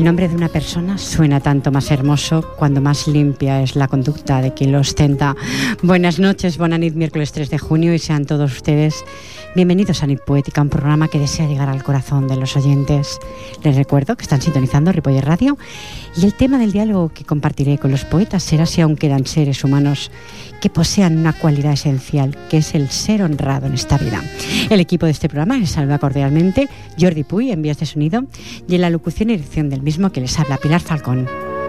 El nombre de una persona suena tanto más hermoso cuando más limpia es la conducta de quien lo ostenta. Buenas noches, bona nit, miércoles 3 de junio, y sean todos ustedes bienvenidos a Nit Poética, un programa que desea llegar al corazón de los oyentes. Les recuerdo que están sintonizando Ripollet Radio y el tema del diálogo que compartiré con los poetas será si aún quedan seres humanos que posean una cualidad esencial, que es el ser honrado en esta vida. El equipo de este programa les saluda cordialmente Jordi Puy en vías de sonido y en la locución y dirección del mismo que les habla Pilar Falcón.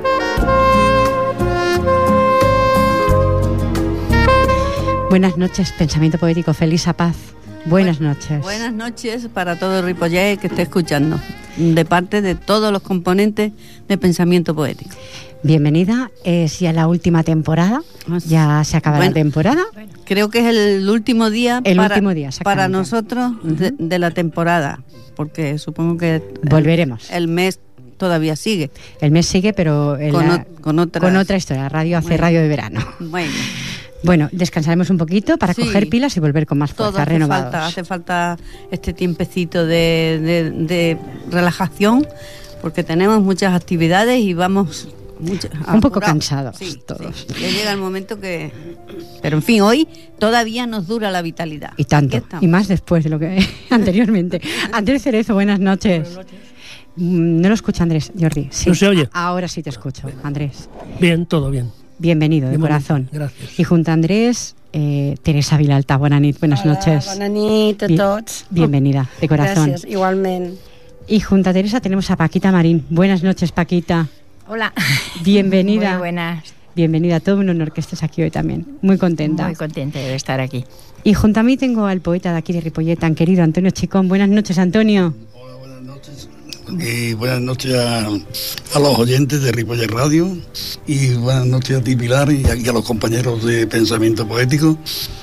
Buenas noches, Pensamiento Poético, Felisa Paz. Buenas noches. Buenas noches para todo Ripollet que esté escuchando, de parte de todos los componentes de Pensamiento Poético. Bienvenida, es ya la última temporada, ya se acaba la temporada. Creo que es el último día, para nosotros de la temporada, porque supongo que volveremos. El mes todavía sigue. El mes sigue, pero con otra historia. Radio hace radio de verano. Bueno, descansaremos un poquito para coger pilas y volver con más fuerza, renovados. Hace falta este tiempecito de relajación, porque tenemos muchas actividades y vamos un poco cansados todos. Sí. Ya llega el momento que... Pero en fin, hoy todavía nos dura la vitalidad. Y tanto, y más después de lo que anteriormente. Andrés Cerezo, buenas noches. Buenas noches. No lo escucha Andrés, Jordi. Sí. ¿No se oye? Ahora sí te escucho, Andrés. Bien, todo bien. Bienvenido, de corazón. Gracias. Y junto a Andrés, Teresa Vilalta. Buenas noches. Bona nit a tots. Bienvenida, de corazón. Gracias, igualmente. Y junto a Teresa tenemos a Paquita Marín. Buenas noches, Paquita. Hola. Bienvenida. Muy buenas. Bienvenida, todo un honor que estés aquí hoy también. Muy contenta. Muy contenta de estar aquí. Y junto a mí tengo al poeta de aquí de Ripollet, tan querido Antonio Chicón. Buenas noches, Antonio. Hola, buenas noches. Y buenas noches a los oyentes de Ripollet Radio. Y buenas noches a ti, Pilar, y a los compañeros de Pensamiento Poético.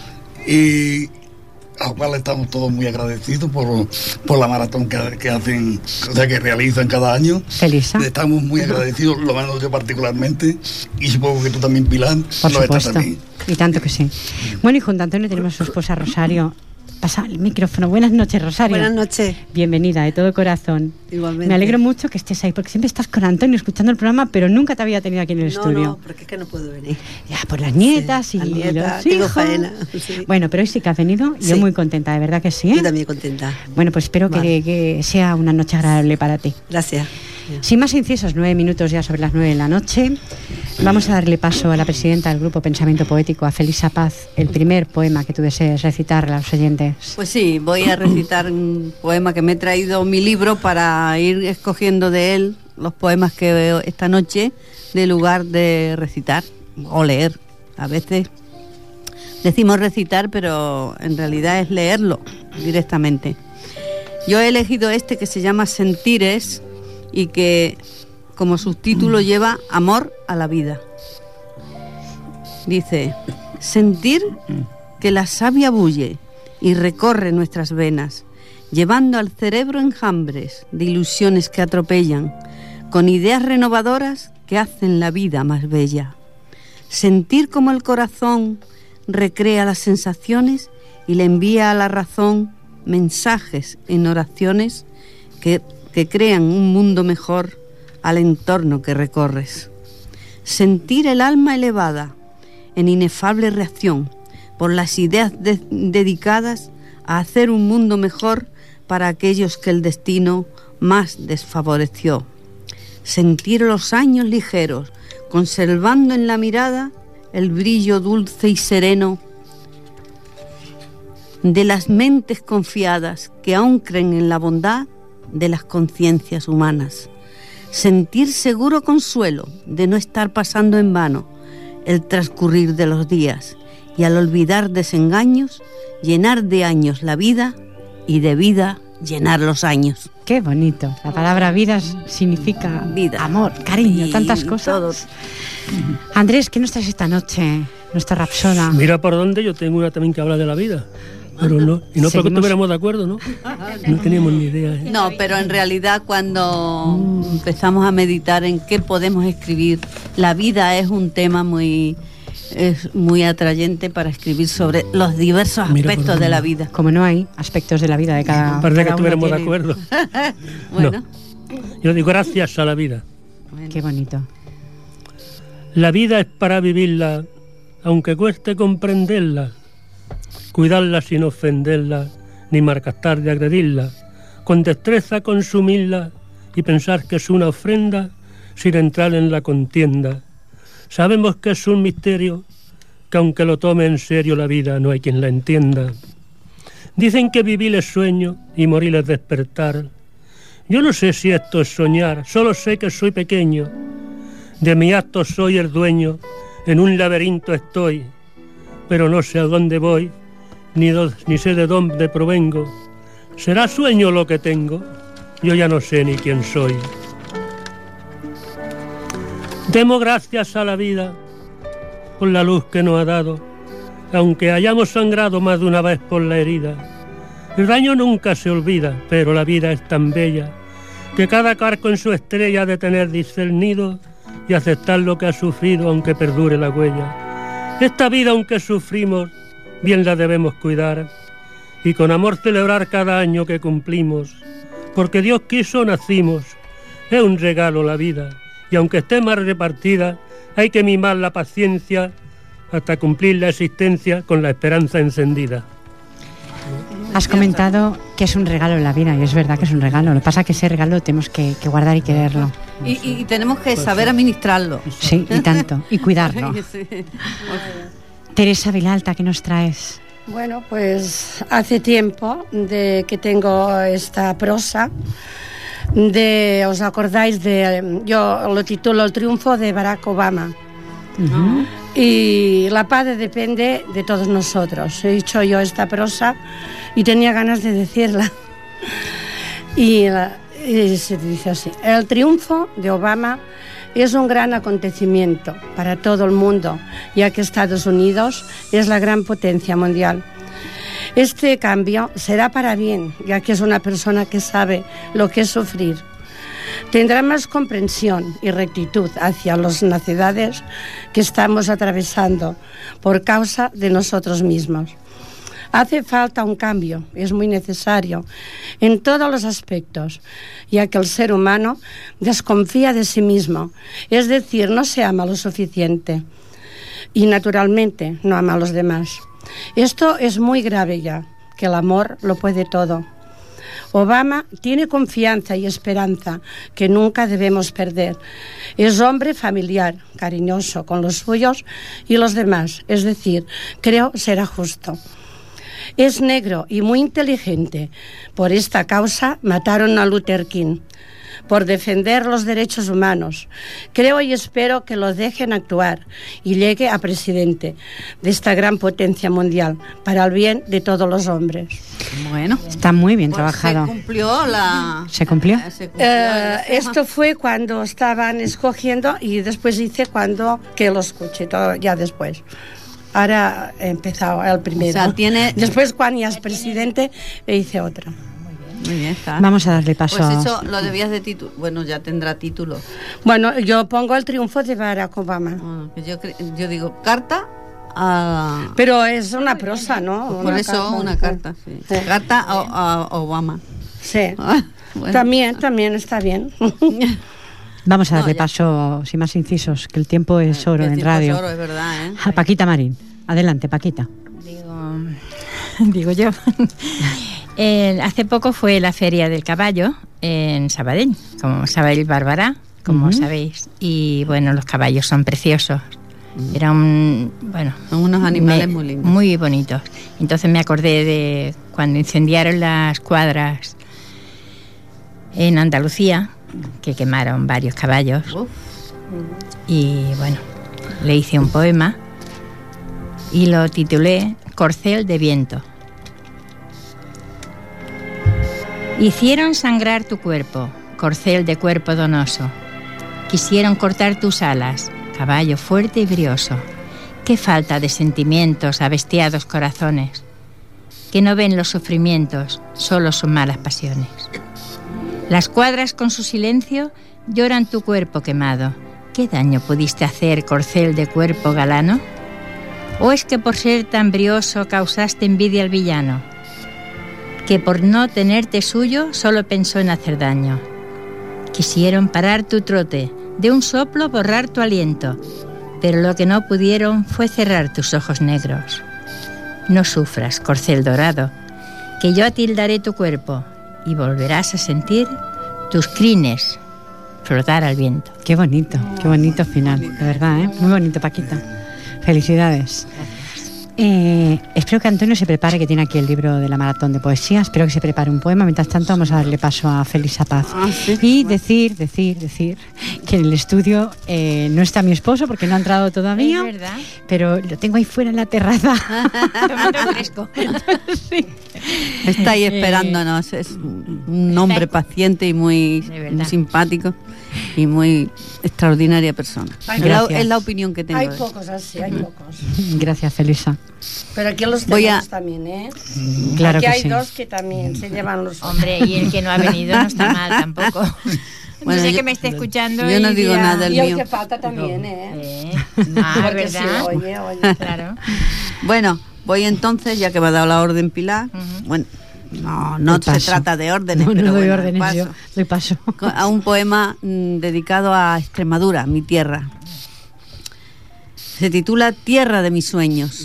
Y a los cuales estamos todos muy agradecidos por la maratón que hacen, o sea, que realizan cada año. Felisa. Estamos muy agradecidos, lo menos yo particularmente, y supongo que tú también, Pilar. Por supuesto. Y tanto que sí. Bueno, y junto a Antonio tenemos a su esposa Rosario. Pasa el micrófono. Buenas noches, Rosario. Buenas noches. Bienvenida, de todo corazón. Igualmente. Me alegro mucho que estés ahí, porque siempre estás con Antonio escuchando el programa, pero nunca te había tenido aquí en el estudio. No, porque es que no puedo venir. Ya, por las nietas sí, y nietas, los hijos. tengo faena. Sí. Bueno, pero hoy sí que has venido, yo muy contenta, de verdad que sí. Yo también contenta. Bueno, pues espero que sea una noche agradable para ti. Gracias. Sin más incisos, 9 minutos ya sobre las 9 de la noche. Vamos a darle paso a la presidenta del Grupo Pensamiento Poético, a Felisa Paz, el primer poema que tú desees recitar a los oyentes. Pues sí, voy a recitar un poema que me he traído mi libro para ir escogiendo de él los poemas que veo esta noche, de lugar de recitar o leer. A veces decimos recitar, pero en realidad es leerlo directamente. Yo he elegido este que se llama Sentires y que como subtítulo lleva Amor a la vida. Dice: sentir que la savia bulle y recorre nuestras venas, llevando al cerebro enjambres de ilusiones que atropellan, con ideas renovadoras que hacen la vida más bella. Sentir como el corazón recrea las sensaciones y le envía a la razón mensajes en oraciones que crean un mundo mejor al entorno que recorres. Sentir el alma elevada en inefable reacción por las ideas dedicadas a hacer un mundo mejor para aquellos que el destino más desfavoreció. Sentir los años ligeros, conservando en la mirada el brillo dulce y sereno de las mentes confiadas que aún creen en la bondad de las conciencias humanas. Sentir seguro consuelo de no estar pasando en vano el transcurrir de los días y al olvidar desengaños, llenar de años la vida y de vida llenar los años. Qué bonito. La palabra vida significa vida, amor, cariño, tantas cosas. Todo. Andrés, ¿qué nos traes esta noche? Nuestra rapsoda. Mira por dónde, yo tengo una también que habla de la vida. Pero no, y no porque estuviéramos de acuerdo, ¿no? No teníamos ni idea. No, pero en realidad cuando empezamos a meditar en qué podemos escribir, la vida es un tema muy atrayente para escribir sobre los diversos aspectos de la vida. Como no hay aspectos de la vida de cada Parece que uno estuviéramos tiene... de acuerdo. Bueno. No. Yo digo gracias a la vida. Qué bonito. La vida es para vivirla, aunque cueste comprenderla, cuidarla sin ofenderla, ni malgastar de agredirla, con destreza consumirla y pensar que es una ofrenda sin entrar en la contienda. Sabemos que es un misterio, que aunque lo tome en serio la vida, no hay quien la entienda. Dicen que vivir es sueño y morir es despertar. Yo no sé si esto es soñar, solo sé que soy pequeño. De mi acto soy el dueño, en un laberinto estoy, pero no sé a dónde voy, ni sé de dónde provengo. ¿Será sueño lo que tengo? Yo ya no sé ni quién soy. Demos gracias a la vida por la luz que nos ha dado, aunque hayamos sangrado más de una vez por la herida. El daño nunca se olvida, pero la vida es tan bella que cada carco en su estrella ha de tener discernido y aceptar lo que ha sufrido aunque perdure la huella. Esta vida aunque sufrimos, bien la debemos cuidar y con amor celebrar cada año que cumplimos, porque Dios quiso nacimos, es un regalo la vida, y aunque esté mal repartida, hay que mimar la paciencia hasta cumplir la existencia con la esperanza encendida. Has comentado que es un regalo la vida, y es verdad que es un regalo. Lo que pasa es que ese regalo lo tenemos que guardar y quererlo. Y tenemos que saber administrarlo. Sí, y tanto, y cuidarlo. Sí. Teresa Vilalta, ¿qué nos traes? Bueno, pues hace tiempo de que tengo esta prosa. ¿Os acordáis de...? Yo lo titulo El triunfo de Barack Obama. Uh-huh. Y la paz depende de todos nosotros. He dicho yo esta prosa y tenía ganas de decirla. Y se dice así: el triunfo de Obama es un gran acontecimiento para todo el mundo, ya que Estados Unidos es la gran potencia mundial. Este cambio será para bien, ya que es una persona que sabe lo que es sufrir. Tendrá más comprensión y rectitud hacia las necesidades que estamos atravesando por causa de nosotros mismos. Hace falta un cambio, es muy necesario en todos los aspectos, ya que el ser humano desconfía de sí mismo, es decir, no se ama lo suficiente y naturalmente no ama a los demás. Esto es muy grave ya, que el amor lo puede todo. Obama tiene confianza y esperanza que nunca debemos perder. Es hombre familiar, cariñoso con los suyos y los demás, es decir, creo será justo. Es negro y muy inteligente. Por esta causa mataron a Luther King, por defender los derechos humanos. Creo y espero que lo dejen actuar y llegue a presidente de esta gran potencia mundial para el bien de todos los hombres. Bueno, está muy bien pues trabajado. ¿Se cumplió? Esto fue cuando estaban escogiendo y después hice que lo escuché, todo ya después. Ahora he empezado el primero. O sea, después, cuando ya es presidente, hice otra. Muy bien, está. Vamos a darle paso. Pues eso lo debías de título. Bueno, ya tendrá título. Bueno, yo pongo el triunfo de Barack Obama. Yo digo carta a... Pero es una prosa, ¿no? Por eso una carta, sí. Sí. Carta a Obama. Sí. Bueno. También está bien. Vamos a darle paso, sin más incisos, que el tiempo es oro en radio. Es oro, es verdad, ¿eh? A Paquita Marín. Adelante, Paquita. Digo yo. Hace poco fue la Feria del Caballo en Sabadell, como Sabadell Bárbara, como sabéis. Y bueno, los caballos son preciosos. Son unos animales muy lindos. Muy bonitos. Entonces me acordé de cuando incendiaron las cuadras en Andalucía, que quemaron varios caballos. Y bueno, le hice un poema y lo titulé Corcel de viento. Hicieron sangrar tu cuerpo, corcel de cuerpo donoso. Quisieron cortar tus alas, caballo fuerte y brioso. Qué falta de sentimientos a bestiados corazones, que no ven los sufrimientos, solo sus malas pasiones. Las cuadras con su silencio lloran tu cuerpo quemado. ¿Qué daño pudiste hacer, corcel de cuerpo galano? ¿O es que por ser tan brioso causaste envidia al villano, que por no tenerte suyo solo pensó en hacer daño? Quisieron parar tu trote, de un soplo borrar tu aliento, pero lo que no pudieron fue cerrar tus ojos negros. No sufras, corcel dorado, que yo atildaré tu cuerpo y volverás a sentir tus crines flotar al viento. Qué bonito final, de verdad, ¿eh? Muy bonito, Paquita. Felicidades. Espero que Antonio se prepare, que tiene aquí el libro de la maratón de poesía. Espero que se prepare un poema. Mientras tanto, vamos a darle paso a Felisa Paz. ¿Sí? Y decir que en el estudio no está mi esposo porque no ha entrado todavía. Es verdad. Pero lo tengo ahí fuera en la terraza. Tomando fresco. Sí. Está ahí esperándonos. Es un hombre paciente y muy simpático y muy extraordinaria persona. Es la opinión que tengo. Hay pocos así, hay pocos. Gracias, Felisa. Pero aquí los tenemos también, ¿eh? Claro aquí que hay sí. dos que también se llevan los... Hombre, y el que no ha venido no está mal tampoco. Bueno, no sé yo- que me esté escuchando. yo no y digo dirá, nada del Y el mío. que falta también, ¿eh? Ah, Porque sí, ¿verdad? oye. Claro. Bueno, voy entonces, ya que me ha dado la orden Pilar. Bueno, no Doy se paso. trata de órdenes, No, pero no doy bueno, órdenes, paso. yo doy paso. A un poema dedicado a Extremadura, mi tierra. Se titula Tierra de mis sueños.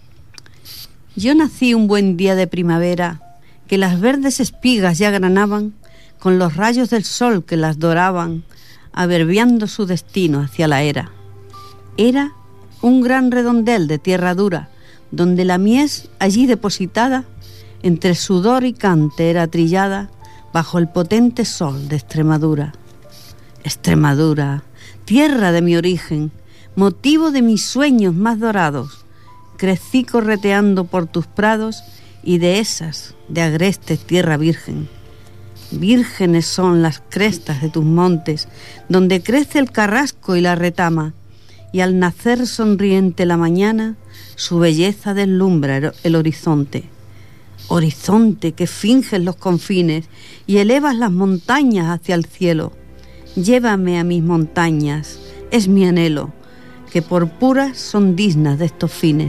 Yo nací un buen día de primavera, que las verdes espigas ya granaban, con los rayos del sol que las doraban, averbiando su destino hacia la era. Era un gran redondel de tierra dura, donde la mies allí depositada, entre sudor y cante era trillada, bajo el potente sol de Extremadura. Extremadura, tierra de mi origen, motivo de mis sueños más dorados, crecí correteando por tus prados y de esas de agreste tierra virgen. Vírgenes son las crestas de tus montes, donde crece el carrasco y la retama, y al nacer sonriente la mañana, su belleza deslumbra el horizonte. Horizonte que finges los confines y elevas las montañas hacia el cielo. Llévame a mis montañas, es mi anhelo, que por puras son dignas de estos fines.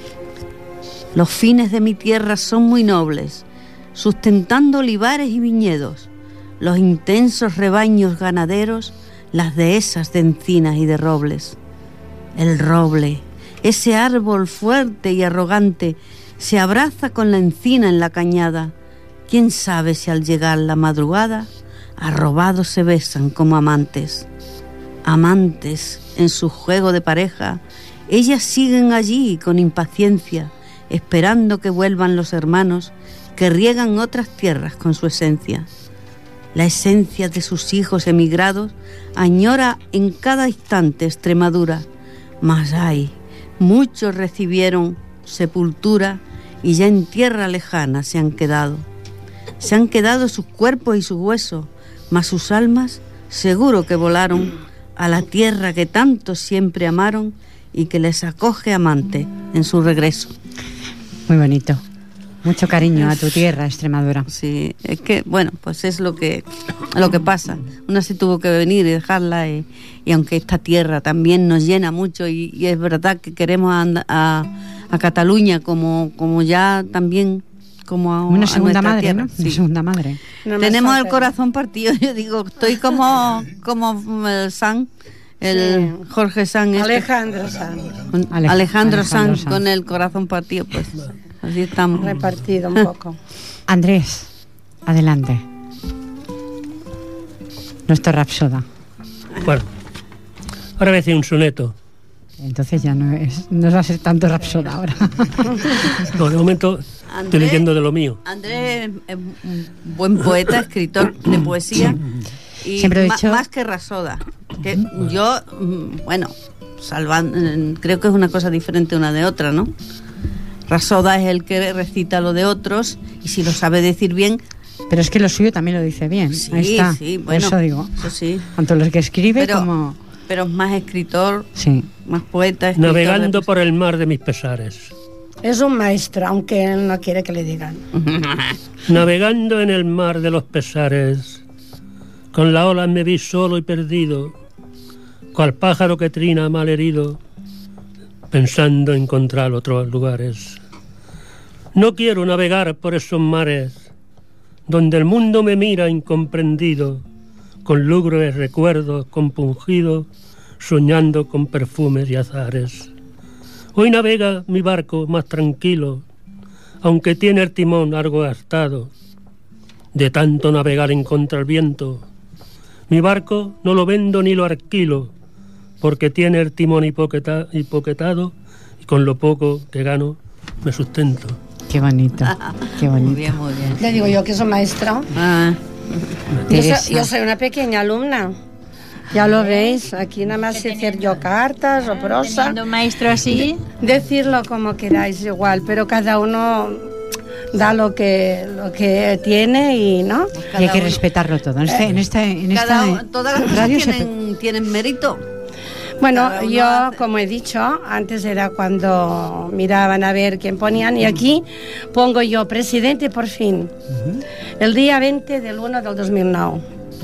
Los fines de mi tierra son muy nobles, sustentando olivares y viñedos, los intensos rebaños ganaderos, las dehesas de encinas y de robles. El roble, ese árbol fuerte y arrogante, se abraza con la encina en la cañada. Quién sabe si al llegar la madrugada, arrobados se besan como amantes. Amantes en su juego de pareja, ellas siguen allí con impaciencia, esperando que vuelvan los hermanos que riegan otras tierras con su esencia. La esencia de sus hijos emigrados añora en cada instante Extremadura, mas ay, muchos recibieron sepultura y ya en tierra lejana se han quedado. Se han quedado sus cuerpos y sus huesos, mas sus almas seguro que volaron a la tierra que tanto siempre amaron y que les acoge amante en su regreso. Muy bonito. Mucho cariño a tu tierra, Extremadura. Sí, es que, bueno, pues es lo que pasa. Una se tuvo que venir y dejarla, y aunque esta tierra también nos llena mucho, y es verdad que queremos a Cataluña como ya también como a Una segunda nuestra madre, tierra. ¿no? Sí. Una segunda madre. No me Tenemos el falta. corazón partido, yo digo, estoy como el San, el Sí. Jorge San. Alejandro Sanz, Alejandro San Sanz. con el corazón partido, pues así estamos. repartido un poco. Andrés, adelante. Nuestro rapsoda. Bueno, ahora voy a decir un soneto. Entonces ya no va a ser tanto rapsoda ahora. No, de momento estoy leyendo de lo mío. Andrés es un buen poeta, escritor de poesía, y Siempre he dicho- más que Rasoda. Que yo, bueno, creo que es una cosa diferente una de otra, ¿no? Rasoda es el que recita lo de otros, y si lo sabe decir bien, Pero es que lo suyo también lo dice bien. sí, Ahí está. sí, Por bueno, eso digo. eso sí. Tanto los que escribe Pero- como... Pero es más escritor, Sí. más poeta. escritor de Navegando poesía. por el mar de mis pesares. Es un maestro, aunque él no quiere que le digan. Navegando en el mar de los pesares, con la ola me vi solo y perdido, cual pájaro que trina mal herido, pensando encontrar otros lugares. No quiero navegar por esos mares, donde el mundo me mira incomprendido, con lúgubres recuerdos compungidos, soñando con perfumes y azares. Hoy navega mi barco más tranquilo, aunque tiene el timón algo gastado, de tanto navegar en contra el viento. Mi barco no lo vendo ni lo alquilo, porque tiene el timón hipoquetado y con lo poco que gano me sustento. Qué bonito, qué bonito. Muy bien, muy bien. Le digo yo que soy maestro. Yo soy una pequeña alumna. Ya lo veis, aquí nada más sé hacer yo cartas o prosa. Teniendo maestro así. Decirlo como queráis igual, pero cada uno da lo que tiene y no. Y hay que respetarlo todo. En esta Todas las radio cosas tienen mérito. Bueno, yo, como he dicho, antes era cuando miraban a ver quién ponían, y aquí pongo yo presidente por fin, el día 20 del 1 del 2009.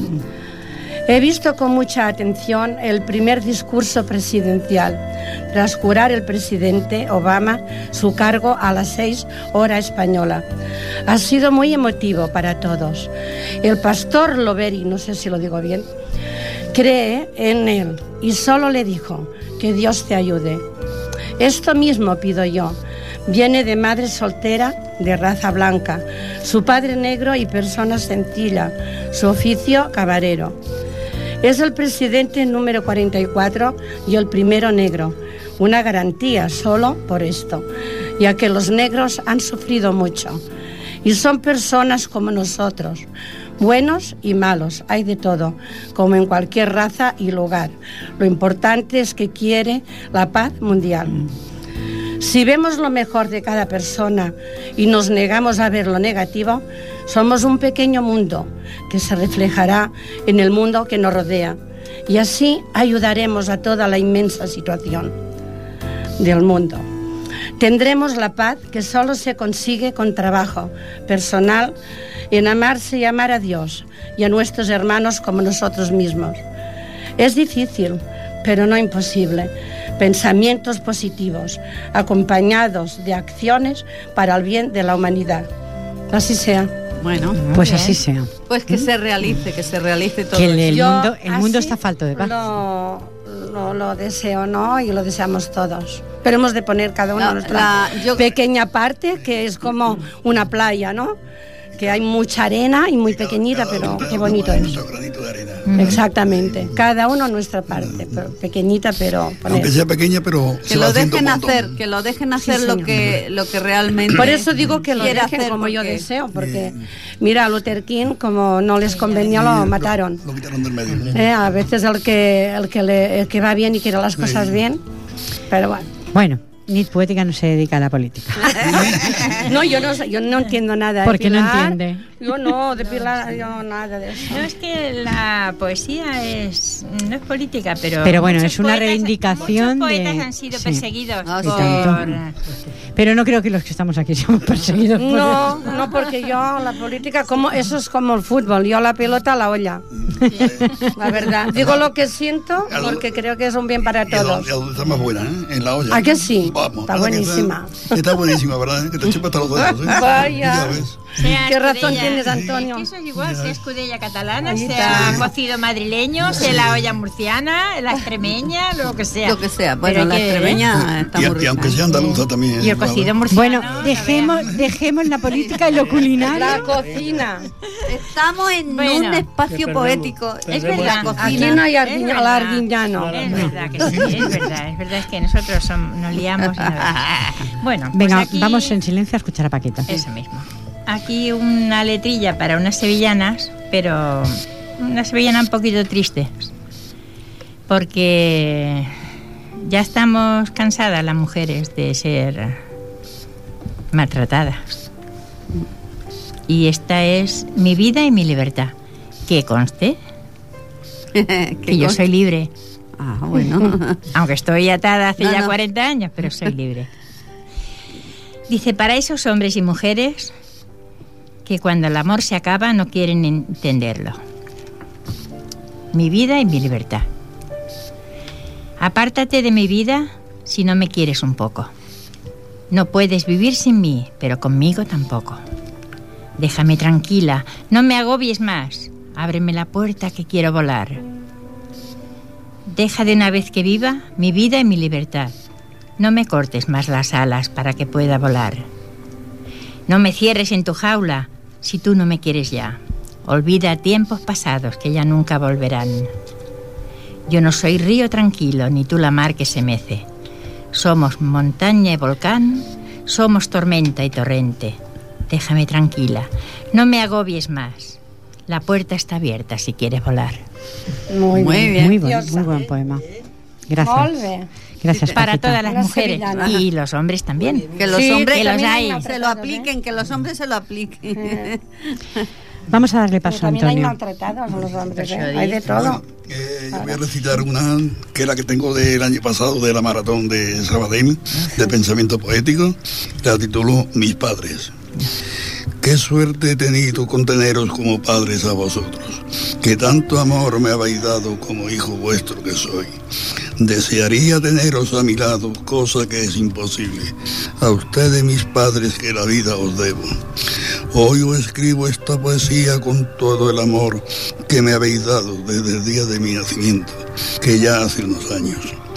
He visto con mucha atención el primer discurso presidencial, tras jurar el presidente Obama su cargo a las 6 hora española. Ha sido muy emotivo para todos. El pastor Loveri, no sé si lo digo bien, cree en él y solo le dijo que Dios te ayude. Esto mismo pido yo. Viene de madre soltera de raza blanca, su padre negro y persona sencilla, su oficio camarero. Es el presidente número 44 y el primero negro. Una garantía solo por esto, ya que los negros han sufrido mucho y son personas como nosotros, buenos y malos, hay de todo, como en cualquier raza y lugar. Lo importante es que quiere la paz mundial. Si vemos lo mejor de cada persona y nos negamos a ver lo negativo, somos un pequeño mundo que se reflejará en el mundo que nos rodea, y así ayudaremos a toda la inmensa situación del mundo. Tendremos la paz que solo se consigue con trabajo personal, en amarse y amar a Dios y a nuestros hermanos como nosotros mismos. Es difícil, pero no imposible. Pensamientos positivos, acompañados de acciones para el bien de la humanidad. Así sea. Bueno, pues así sea. Pues que se realice todo. Que el mundo así está falto de paz. Lo deseo, ¿no? Y lo deseamos todos. Pero hemos de poner cada uno nuestra pequeña parte, que es como una playa, ¿no? Que hay mucha arena y muy pequeñita, pero qué bonito es. Granito de arena. Exactamente. Cada uno nuestra parte, pequeñita, pero poner. Aunque sea pequeña, pero que lo dejen hacer, que lo dejen hacer, sí, lo que realmente. Por eso digo que lo dejen hacer como porque yo deseo, porque mira, a Luther King, como no les convenía, lo mataron. Lo quitaron del medio. A veces el que va bien y quiere las cosas bien, pero bueno. Bueno, Nit Poética no se dedica a la política. No, yo no entiendo nada. ¿Por qué no entiende? Yo no, de Pilar, yo nada de eso. No, es que la poesía no es política, pero bueno, es una reivindicación. Muchos poetas han sido perseguidos por... Pero no creo que los que estamos aquí seamos perseguidos. No, porque yo la política, eso es como el fútbol, yo la pelota la olla. Sí. La verdad. Digo lo que siento porque creo que es un bien para todos. Está más buena, ¿eh? En la olla. ¿A que sí? Vamos, está buenísima. Está buenísima, ¿verdad? Que te chupa hasta los dedos, ¿eh? Vaya. ¿Qué razón tienes, Antonio? Eso es igual, sea escudella catalana, sea cocido madrileño, sea la olla murciana, la extremeña, lo que sea. Lo que sea, bueno, la extremeña está muy rica. Y aunque sea andaluza también. Y el cocido murciano. Bueno, dejemos la política y lo culinario. La cocina. Estamos en un espacio poético. Es verdad. Aquí no hay arguiñano. Es verdad que sí, es verdad, es que nosotros nos liamos. Bueno, venga, pues aquí, vamos en silencio a escuchar a Paquita. Eso mismo. Aquí una letrilla para unas sevillanas, pero una sevillana un poquito triste, porque ya estamos cansadas las mujeres de ser maltratadas. Y esta es mi vida y mi libertad. Que conste que yo soy libre. Ah, bueno. Aunque estoy atada hace ya 40 años, pero soy libre. Dice, para esos hombres y mujeres que cuando el amor se acaba no quieren entenderlo. Mi vida y mi libertad. Apártate de mi vida si no me quieres un poco. No puedes vivir sin mí, pero conmigo tampoco. Déjame tranquila, no me agobies más. ábreme la puerta que quiero volar. Deja de una vez que viva mi vida y mi libertad. No me cortes más las alas para que pueda volar. No me cierres en tu jaula si tú no me quieres ya. Olvida tiempos pasados que ya nunca volverán. Yo no soy río tranquilo, ni tú la mar que se mece. Somos montaña y volcán, somos tormenta y torrente. Déjame tranquila, no me agobies más. La puerta está abierta si quieres volar. Muy bien. Muy buen poema. Gracias. Molt bé. Gracias, Para Paquita. todas las La mujeres sevillana. y los hombres también. Que los Sí, hombres que los también hay. hay se lo apliquen, que los hombres se lo apliquen. Vamos a darle Pero paso a también hay Antonio. maltratados a los hombres, Eso hay de todo. Bueno, yo voy a recitar una que es la que tengo del año pasado de la maratón de Sabadell, de pensamiento poético. La titulo Mis padres. Qué suerte he tenido con teneros como padres a vosotros, que tanto amor me habéis dado como hijo vuestro que soy. Desearía teneros a mi lado, cosa que es imposible. A ustedes, mis padres, que la vida os debo. Hoy os escribo esta poesía con todo el amor que me habéis dado desde el día de mi nacimiento, que ya hace unos años.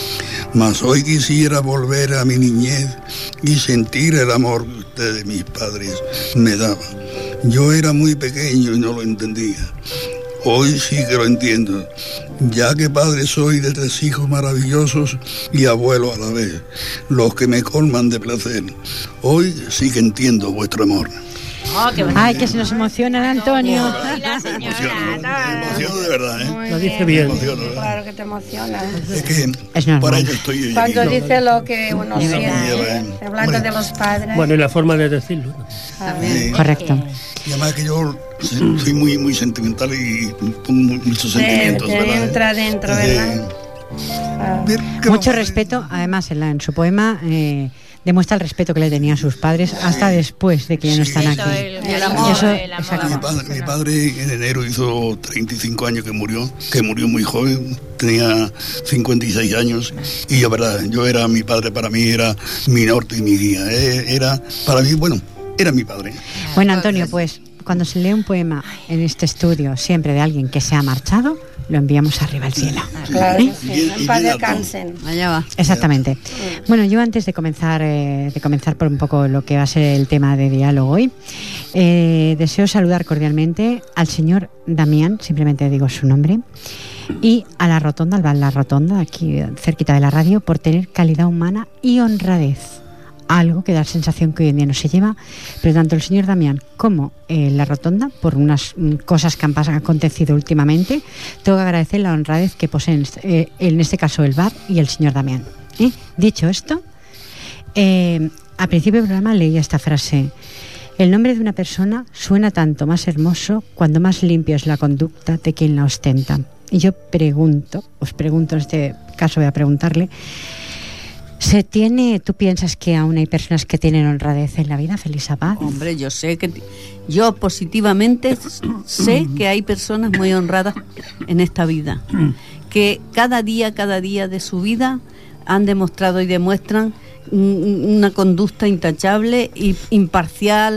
Mas hoy quisiera volver a mi niñez y sentir el amor que ustedes, mis padres, me daban. Yo era muy pequeño y no lo entendía. Hoy sí que lo entiendo, ya que padre soy de 3 hijos maravillosos y abuelo a la vez, los que me colman de placer. Hoy sí que entiendo vuestro amor. Oh, qué bonito. Ay, que se nos emociona, Antonio. Y la señora. Me emociono de verdad, ¿eh? Lo dice bien. Me emociono, ¿eh? Claro que te emociona. Es que Es normal. para ello estoy yo Cuando aquí. dice lo que uno Sí, siente, hablando hombre. de los padres. Bueno, y la forma de decirlo. Sí. Correcto. Y además que yo soy muy sentimental y pongo muchos sentimientos, te ¿verdad? entra dentro, ¿verdad? Ver que Mucho vamos a- respeto, además en su poema demuestra el respeto que le tenían sus padres hasta después de que ya no están Eso, aquí. el amor, Eso, el amor. exacto. Mi padre en enero hizo 35 años que murió muy joven, tenía 56 años y yo era mi padre, para mí era mi norte y mi guía, era para mí, bueno, era mi padre. Bueno, Antonio, pues cuando se lee un poema en este estudio, siempre de alguien que se ha marchado, lo enviamos arriba al cielo. Claro ¿Eh? que sí. Bien, En paz y bien descansen. Allá va. Exactamente. Bueno, yo antes de comenzar por un poco lo que va a ser el tema de diálogo hoy, deseo saludar cordialmente al señor Damián, simplemente digo su nombre, y a la Rotonda, al bar La Rotonda, aquí cerquita de la radio, por tener calidad humana y honradez. Algo que da la sensación que hoy en día no se lleva, pero tanto el señor Damián como la Rotonda, por unas cosas que han acontecido últimamente, tengo que agradecer la honradez que poseen en este caso el bar y el señor Damián. Dicho esto, al principio del programa leía esta frase: el nombre de una persona suena tanto más hermoso cuando más limpio es la conducta de quien la ostenta. Y yo os pregunto en este caso, voy a preguntarle, ¿tú piensas que aún hay personas que tienen honradez en la vida, Felisa Paz? Hombre, yo positivamente sé que hay personas muy honradas en esta vida, que cada día de su vida han demostrado y demuestran una conducta intachable y imparcial,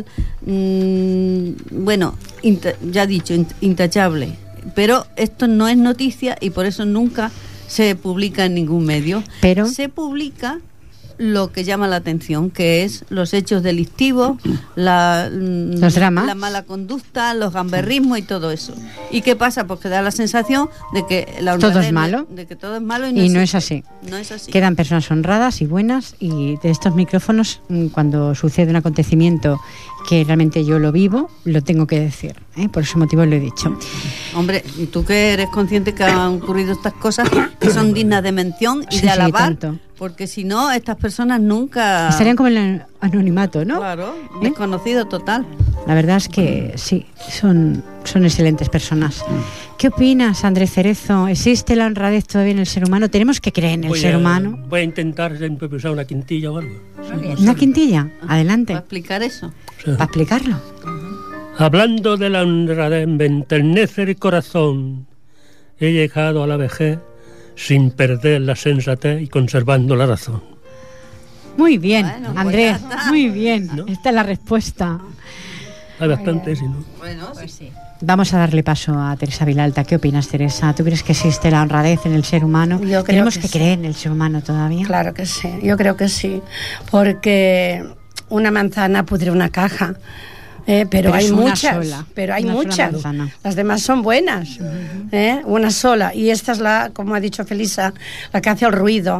ya he dicho, intachable. Pero esto no es noticia y por eso nunca se publica en ningún medio. Pero se publica lo que llama la atención, que es los hechos delictivos, los dramas, la mala conducta, los gamberrismos y todo eso. ¿Y qué pasa? Pues que da la sensación de que la honradez todo es malo, de que todo es malo y no es así. No es así. Quedan personas honradas y buenas, y de estos micrófonos, cuando sucede un acontecimiento que realmente yo lo vivo, lo tengo que decir, por ese motivo lo he dicho. Hombre, y tú que eres consciente que han ocurrido estas cosas que son dignas de mención y de alabar, tanto. Porque si no, estas personas nunca... estarían como en el anonimato, ¿no? Claro, desconocido total. La verdad es que sí, son excelentes personas. ¿Qué opinas, Andrés Cerezo? ¿Existe la honradez todavía en el ser humano? ¿Tenemos que creer en el ser humano? Voy a intentar improvisar una quintilla o algo. ¿Una quintilla? Adelante. ¿Para explicar eso? ¿Para explicarlo? Hablando de la honradez, me enternece el corazón. He llegado a la vejez sin perder la sensatez y conservando la razón. Muy bien, Bueno, pues Andrés, ya está. muy bien. ¿No? Esta es la respuesta. Hay bastante, sí, ¿no? Bueno, Pues sí. Vamos a darle paso a Teresa Vilalta. ¿Qué opinas, Teresa? ¿Tú crees que existe la honradez en el ser humano? Yo creo ¿Tenemos que que sí. creer en el ser humano todavía? Claro que sí, yo creo que sí, porque una manzana pudre una caja. Pero hay es una muchas, sola, pero hay una sola muchas. manzana. Las demás son buenas, una sola. Y esta es la, como ha dicho Felisa, la que hace el ruido.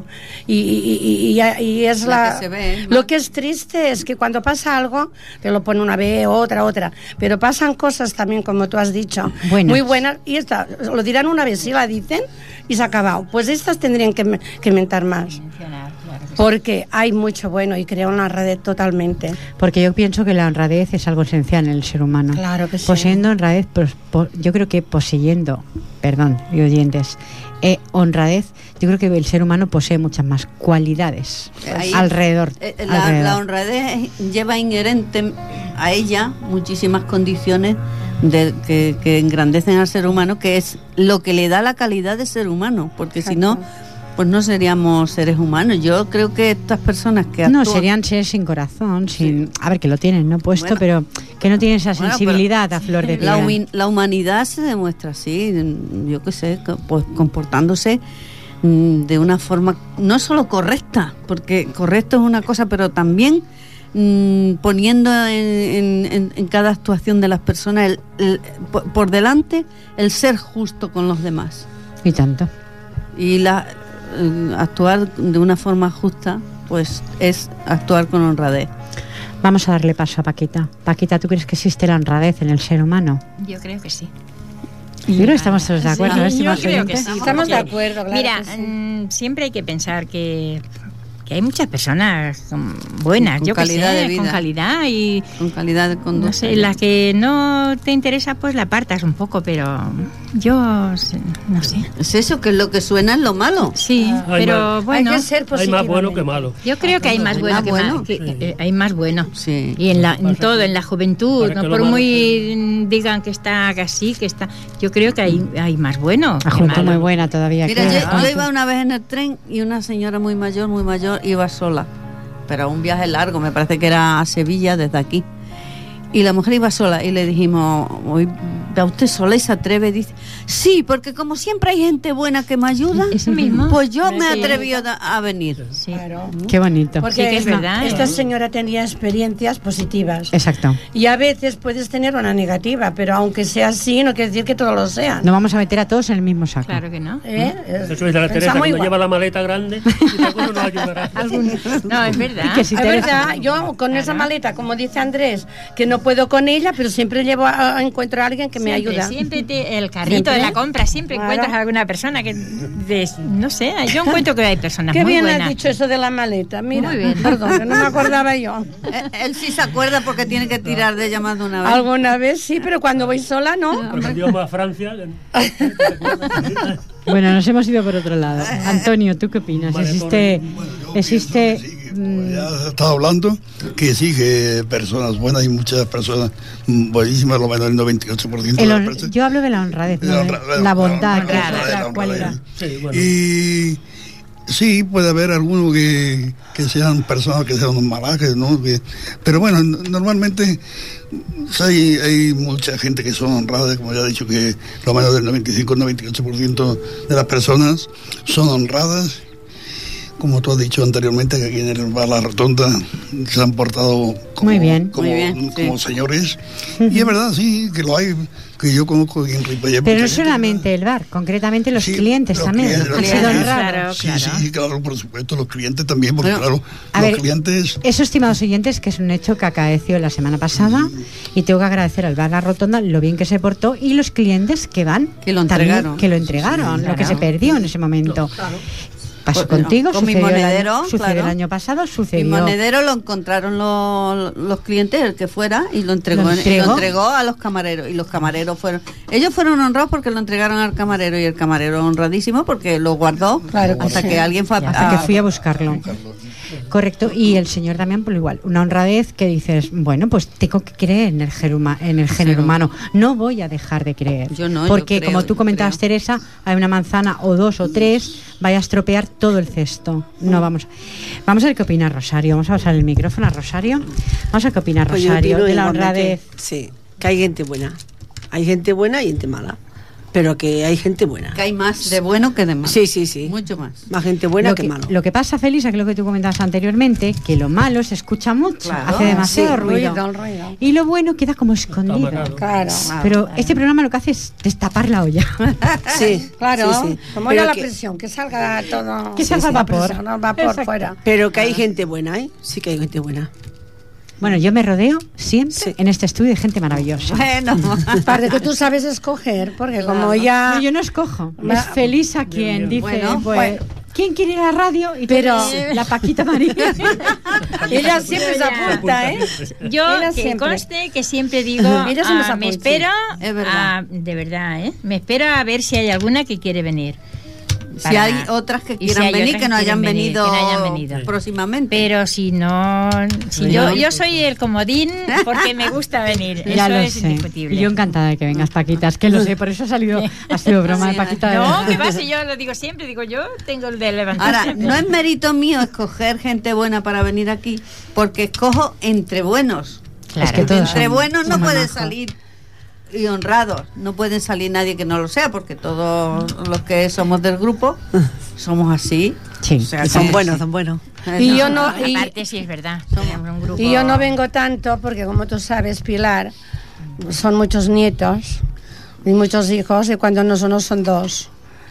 Y es La que se ve, ¿no? Lo que es triste es que cuando pasa algo, te lo pone una vez, otra. Pero pasan cosas también, como tú has dicho, Buenas. muy buenas. Y esta, lo dirán una vez, sí la dicen, y se ha acabado. Pues estas tendrían que mentar más. Mencionar, claro que sí. Porque hay mucho bueno y creo en la red totalmente. Porque yo pienso que la honradez es algo esencial en el ser humano. Claro que sí. Poseyendo honradez, yo creo que poseyendo, perdón, y oyentes, honradez, yo creo que el ser humano posee muchas más cualidades Ahí, alrededor. La honradez lleva inherente a ella muchísimas condiciones que engrandecen al ser humano, que es lo que le da la calidad de ser humano, porque si no, pues no seríamos seres humanos. Yo creo que estas personas que No, actúan... serían seres sin corazón, sin, a ver, que lo tienen, no puesto, Bueno. pero que no tienen esa Bueno, sensibilidad a flor de piel. La humanidad se demuestra así, yo qué sé, pues comportándose de una forma no solo correcta, porque correcto es una cosa, pero también poniendo en cada actuación de las personas por delante el ser justo con los demás. Y tanto. Y actuar de una forma justa, pues es actuar con honradez. Vamos a darle paso a Paquita. Paquita, ¿tú crees que existe la honradez en el ser humano? Yo creo que sí. Yo creo que estamos todos de acuerdo, Sí, ¿no, yo estimados creo que oyentes? sí. Estamos de porque, acuerdo, claro Mira, que sí. siempre hay que pensar que hay muchas personas buenas, Con yo que calidad sé, de vida. con calidad y Con calidad de conducta. no sé, las que no te interesa pues la apartas un poco, pero yo no sé. Es eso, que lo que suena es lo malo. Sí, Hay pero bueno, Hay que ser Hay positivamente. más bueno que malo. yo creo que hay más bueno que bueno. más, hay más bueno. Sí. Y en todo, en la juventud, Para no que por lo malo muy digan que está así, que está, yo creo que hay más bueno. La que juventud malo. muy buena todavía. Mira, creo. yo iba una vez en el tren y una señora muy mayor, iba sola, pero un viaje largo, me parece que era a Sevilla desde aquí. Y la mujer iba sola y le dijimos, ¿va usted sola y se atreve? Dice, sí, porque como siempre hay gente buena que me ayuda, Eso mismo. pues yo me Sí. atreví a venir. Sí. Claro. Qué bonito. Porque Sí que es verdad, esta señora tenía experiencias positivas. Exacto. Y a veces puedes tener una negativa, pero aunque sea así, no quiere decir que todos lo sean. No vamos a meter a todos en el mismo saco. Claro que no. Eso es de la Teresa, Pensamos cuando igual. lleva la maleta grande, y seguro nos ayudará. No, es verdad. Y que si Es Teresa- verdad, yo con esa maleta, como dice Andrés, que no puedo con ella, pero siempre llevo a encuentro a alguien que me Siempre, ayuda. Siempre el carrito Siempre. de la compra, siempre Claro. encuentras a alguna persona que, no sé, yo encuentro que hay personas Qué muy bien buenas. has dicho eso de la maleta. Mira, Muy bien. perdón, que no me acordaba yo. Él sí se acuerda porque tiene que tirar de ella más de una vez. Alguna vez sí, pero cuando voy sola no. Porque cuando íbamos a Francia, Bueno, nos hemos ido por otro lado. Antonio, ¿tú qué opinas? Vale, ¿Existe Como ya he estado hablando, que sí, que personas buenas y muchas personas buenísimas, lo menos el 98% de las personas. yo hablo de la honradez, no de la bondad, que es la cualidad. sí, bueno. Y sí, puede haber algunos que sean personas que sean malajes, ¿no? Pero bueno, normalmente hay mucha gente que son honradas, como ya he dicho, que lo menos del 95-98% de las personas son honradas. Como tú has dicho anteriormente, que aquí en el Bar La Rotonda se han portado como, Muy bien. como, Muy bien, como sí. señores. Y es verdad, sí, que lo hay, que yo conozco en Ripollet. Pero no mucha gente. solamente el bar, concretamente los Sí, clientes los también clientes, han los sido clientes. honrados. Claro. Sí, claro, por supuesto, los clientes también, porque Bueno, claro, a los ver, clientes... Eso, estimados oyentes, que es un hecho que acaeció la semana pasada y tengo que agradecer al Bar La Rotonda lo bien que se portó y los clientes que van Que lo también, entregaron. que lo entregaron, lo que se perdió en ese momento. Pasó Pues, contigo, con mi sucedió, monedero, sucedió claro. el año pasado, Mi sucedió. monedero lo encontraron los clientes, el que fuera, y lo entregó, ¿Lo entregó? y lo entregó a los camareros. Y los camareros ellos fueron honrados porque lo entregaron al camarero, y el camarero honradísimo porque lo guardó Claro que hasta sí. que alguien fue Hasta que fui a buscarlo. Correcto, y el señor Damián por igual, una honradez que dices, bueno, pues tengo que creer en el género humano, no voy a dejar de creer, Yo no, yo porque creo, como tú yo comentabas, creo. Teresa, hay una manzana o dos o tres, vaya a estropear todo el cesto. No vamos a ver qué opina Rosario. Vamos a pasar el micrófono a Rosario. Vamos a ver qué opina Rosario de la honradez. Sí, que hay gente buena. Hay gente buena y gente mala. Pero que hay gente buena. Que hay más de bueno que de malo. Sí. Mucho más. Más gente buena que malo. Lo que pasa, Felisa, que es lo que tú comentabas anteriormente, que lo malo se escucha mucho, hace demasiado ruido. Y lo bueno queda como escondido. Claro. Pero este programa lo que hace es destapar la olla. Sí, Claro, sí. como Pero ya la que- presión, que salga todo. Que salga el vapor. El vapor fuera. Pero que hay gente buena, ¿eh? Sí que hay gente buena. Bueno, yo me rodeo siempre en este estudio de gente maravillosa. Bueno, Aparte que tú sabes escoger, porque como ya... No, yo no escojo. Va- Es Felisa quien dice, Bueno, pues, ¿quién quiere ir a la radio? Y Pero- la Paquita María. Ella siempre se apunta, ¿eh? Yo Ella que siempre. conste que siempre digo, Ella siempre se me apunta, espero, es verdad. de verdad, me espero a ver si hay alguna que quiere venir. si hay otras que y si quieran hay venir, otras que no quieren hayan venir, venido, que no hayan venido. próximamente. Pero si no, yo soy el comodín porque me gusta venir. Ya Eso lo es sé. indiscutible. Y yo encantada de que vengas, Paquita. Es que lo sé, por eso ha sido broma de Sí, Paquita. de No, verdad. que va si yo lo digo siempre, digo yo tengo el de levantar. Ahora, no es mérito mío escoger gente buena para venir aquí, porque escojo entre buenos. Claro. Es que todos Entre son- buenos no son pueden manajos. salir, y honrados, no pueden salir nadie que no lo sea, porque todos los que somos del grupo somos así. Sí. O sea, Y Son que- buenos, son buenos. Y yo no... y- Aparte sí es verdad, somos un grupo. Y yo no vengo tanto porque, como tú sabes, Pilar, son muchos nietos y muchos hijos, y cuando no son dos.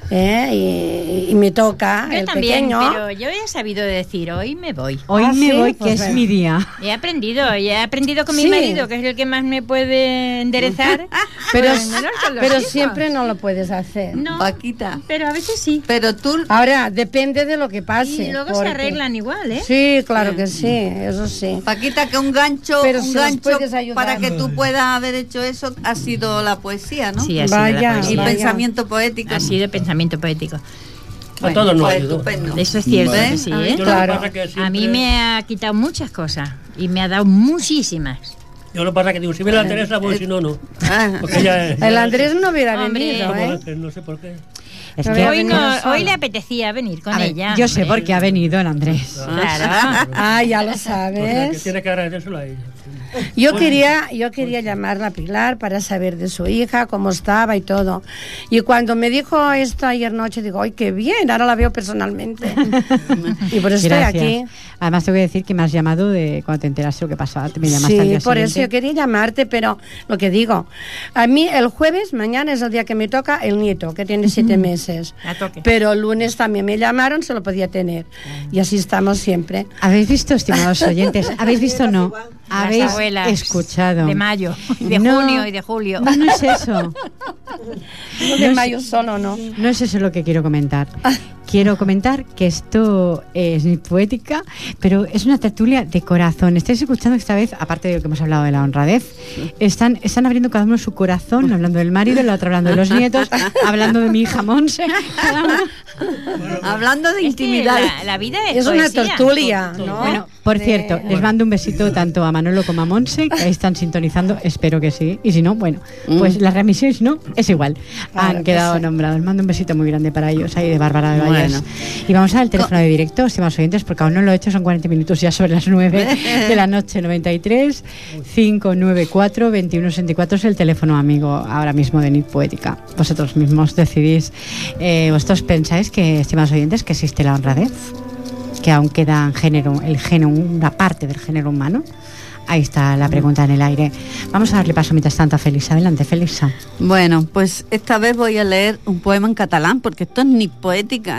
Y me toca Yo el también, pequeño. pero yo he sabido decir, hoy me voy. Hoy Ah, me sí, voy, pues que es venga. mi día. He aprendido con mi Sí. marido, que es el que más me puede enderezar. Pero, Pues menos con los pero hijos. siempre no lo puedes hacer. No, Paquita, pero a veces sí. pero tú Ahora, depende de lo que pase. Y luego se porque- arreglan igual, ¿eh? Sí, claro que sí, eso sí. Paquita, que un gancho, Pero si nos puedes ayudar. para que tú puedas haber hecho eso ha sido la poesía, ¿no? Sí, ha sido Vaya, la Y poesía. vaya. pensamiento poético. Ha sido pensamiento poético. A todos nos pues ayudó. estupendo. Eso es cierto Vale. que sí, A ver. ¿eh? Yo Claro. lo que pasa que A mí siempre- me ha quitado muchas cosas y me ha dado muchísimas. Yo lo que pasa que digo, si viene la Teresa, pues si no, no. Ah, Porque ella es... El Andrés no hubiera Hombre, venido, como ¿eh? Ángel, no sé por qué. Es Pero que, Hoy, venido no, solo. hoy le apetecía venir con a ver, ella. yo sé hombre. por qué ha venido el Andrés. Claro. Ah, ya lo O sea, que sabes. tiene que agradecérselo a ella. Yo quería llamarla a Pilar para saber de su hija, cómo estaba y todo. Y cuando me dijo esto ayer noche, digo, ¡ay, qué bien! Ahora la veo personalmente. Y por eso estoy Gracias. aquí. Además, te voy a decir que me has llamado de cuando te enteraste lo que pasaba. Me llamaste al Sí, día por eso yo siguiente. quería llamarte, pero lo que digo, a mí el jueves, mañana es el día que me toca el nieto, que tiene 7 meses. A toque. Pero el lunes también me llamaron, se lo podía tener. Y así estamos siempre. ¿Habéis visto, estimados oyentes? ¿Habéis visto o no? ¿Habéis Las abuelas escuchado? De mayo, de No. junio y de julio. No, no es eso. De mayo solo, ¿no? No es eso lo que quiero comentar. Quiero comentar que esto es mi poética, pero es una tertulia de corazón. Estáis escuchando esta vez, aparte de lo que hemos hablado de la honradez, están abriendo cada uno su corazón, hablando del marido, el otro hablando de los nietos, hablando de mi hija Monse. Cada uno. hablando de Es que intimidad. la vida es Es una poesía. tertulia, ¿no? Bueno, por cierto, les mando un besito tanto a Manolo como a Monse, que ahí están sintonizando, espero que sí. Y si no, bueno, pues la remisión, si no, es igual. Claro Han que quedado sí. nombrados. Mando un besito muy grande para ellos, ahí de Bárbara de Valles. Bueno. Y vamos al teléfono de directo, estimados oyentes, porque aún no lo he hecho, son 40 minutos ya sobre las 9 de la noche. 93 594 2164 es el teléfono amigo ahora mismo de Nit Poética. Vosotros mismos decidís, vosotros pensáis que, estimados oyentes, que existe la honradez, que aún queda una parte del género humano. Ahí está la pregunta en el aire. Vamos a darle paso mientras tanto a Felisa. Adelante, Felisa. Bueno, pues esta vez voy a leer un poema en catalán, porque esto es Nit Poética.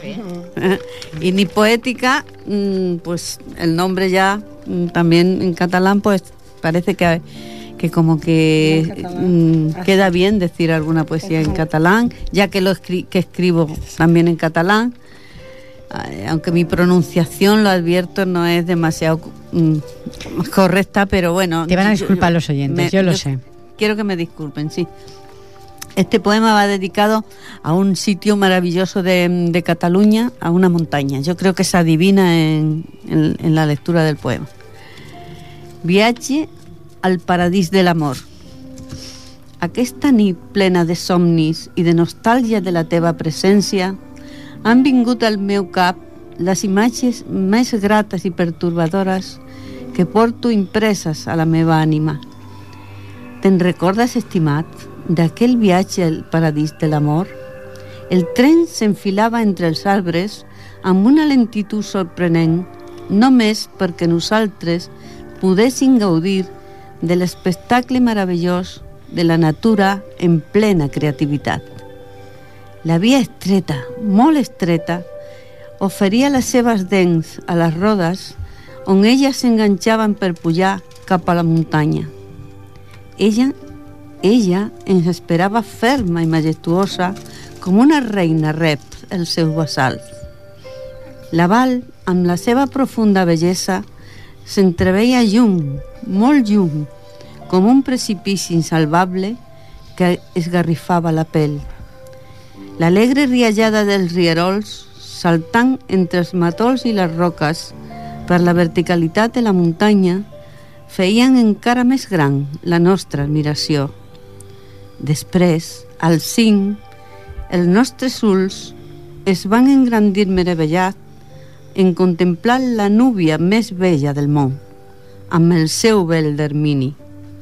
Y Nit Poética, pues el nombre ya también en catalán, pues parece que como que queda bien decir alguna poesía en catalán, ya que que escribo también en catalán. Aunque mi pronunciación, lo advierto, no es demasiado correcta, pero bueno. Te van a disculpar los oyentes, yo lo sé. Quiero que me disculpen, sí. Este poema va dedicado a un sitio maravilloso de Cataluña, a una montaña. Yo creo que se adivina en la lectura del poema. Viatge al paradís de l'amor. Aquesta nit plena de somnis i de nostàlgia de la teva presència, han vingut al meu cap les imatges més grates i pertorbadores que porto impreses a la meva ànima. Te'n recordes, estimat, d'aquell viatge al paradís de l'amor? El tren s'enfilava entre els arbres amb una lentitud sorprenent, només perquè nosaltres podéssim gaudir de l'espectacle meravellós de la natura en plena creativitat. La via estreta, molt estreta, oferia les seves dents a les rodes on elles s'enganxaven per pujar cap a la muntanya. Ella ens esperava ferma i majestuosa com una reina rep els seus vassalls. La Val, amb la seva profunda bellesa, s'entreveia llum, molt llum, com un precipici insalvable que esgarrifava la pell. L'alegre riallada dels rierols, saltant entre els matols i les roques per la verticalitat de la muntanya, feien encara més gran la nostra admiració. Després, al cim, els nostres ulls es van engrandir meravellats en contemplar la núvia més bella del món, amb el seu vel d'ermini.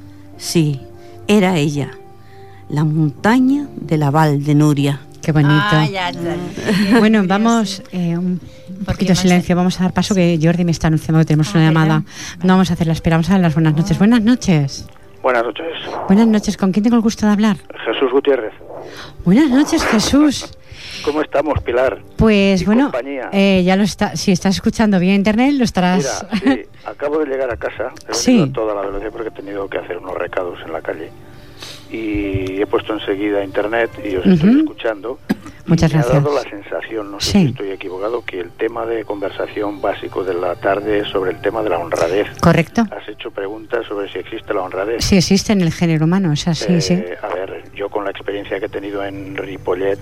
Sí, era ella, la muntanya de la Val de Núria. Qué bonito. Ya. Bueno, vamos, un poquito de silencio, vamos a dar paso que Jordi me está anunciando que tenemos una llamada. No vamos a hacer la espera, vamos a dar las buenas noches. Buenas noches. Buenas noches. Buenas noches, ¿con quién tengo el gusto de hablar? Jesús Gutiérrez. Buenas noches, Jesús. ¿Cómo estamos, Pilar? Pues y bueno, compañía. ya lo está. Si estás escuchando vía internet, lo estarás. Mira, sí, acabo de llegar a casa. He venido a toda la velocidad porque he tenido que hacer unos recados en la calle. Y he puesto enseguida internet y os estoy escuchando. Muchas gracias. Me ha dado la sensación, no sé si estoy equivocado, que el tema de conversación básico de la tarde es sobre el tema de la honradez. Correcto. Has hecho preguntas sobre si existe la honradez. Sí, existe en el género humano, es así, sí. A ver, yo con la experiencia que he tenido en Ripollet,